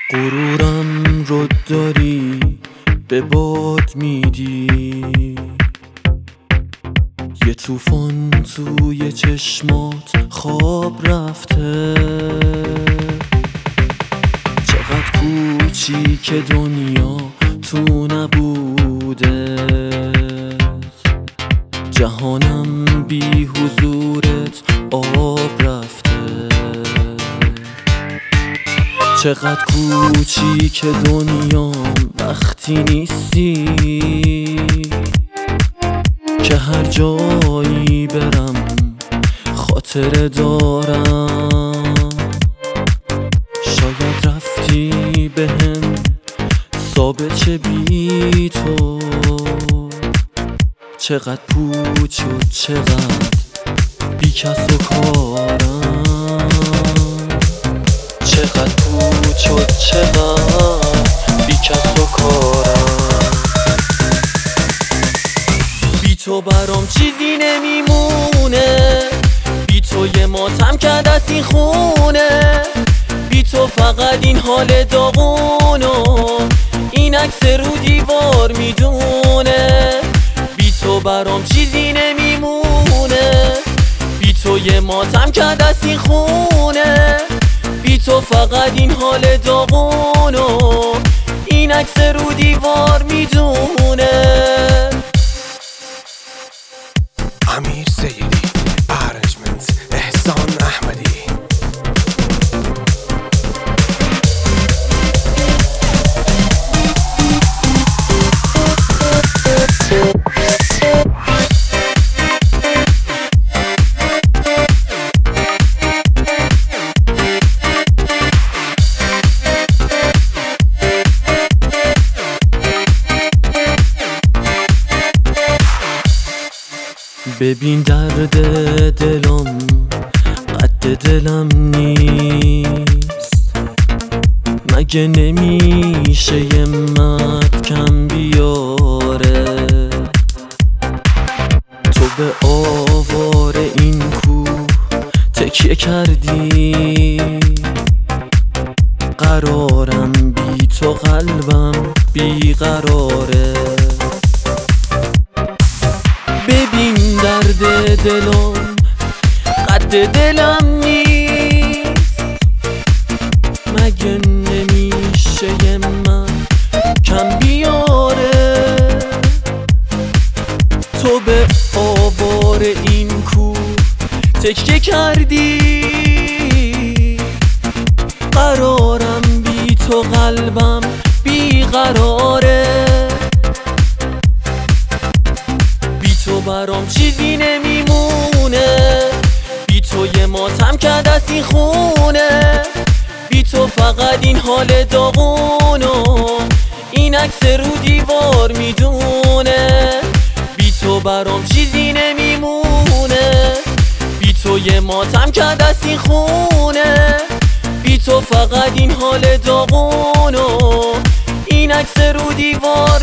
غرورم رو داری به باد میدی، یه طوفان توی چشمات خواب رفته. چقدر کوچیک دنیا تو نبوده، جهانم بی حضورت آب رفته. چقدر کوچیک دنیام وقتی نیستی، که هر جایی برم خاطره دارم. شاید رفتی بهم ثابت شه بی تو، چقدر پوچ و چقدر بی کس و کارم. چقدر پوچ و چقدر بی کس و کارم. بی تو برام چیزی نمیمونه، بی تو یه ماتم که دست این خونه. بی تو فقط این حال داغونو این عکس رو دیوار میدونه. بی تو برام چیزی نمیمونه، بی تو یه ماتم که دست این خونه. بی تو فقط این حال داغونو این عکس رو دیوار میدونه. امیر سیدی، ارنجمنت احسان احمدی. ببین درد دلم قد دلم نیست، مگه نمیشه یه مرد کم بیاره؟ تو به آوار این کوه تکیه کردی، قرارم بی تو قلبم بیقراره. ببین درد دلم قد دلم نیست، مگه نمیشه یه من کم بیاره؟ تو به آوار این کوه تکیه کردی، قرارم بی تو قلبم بیقراره. تو برام چیزی نمیمونه، بی تو یه ماتم که دست این خونه. بی تو فقط این حال داغونو این عکس رو دیوار میدونه. بی تو برام چیزی نمیمونه، بی تو یه ماتم که دست این خونه. بی تو فقط این حال داغونو این عکس رو دیوار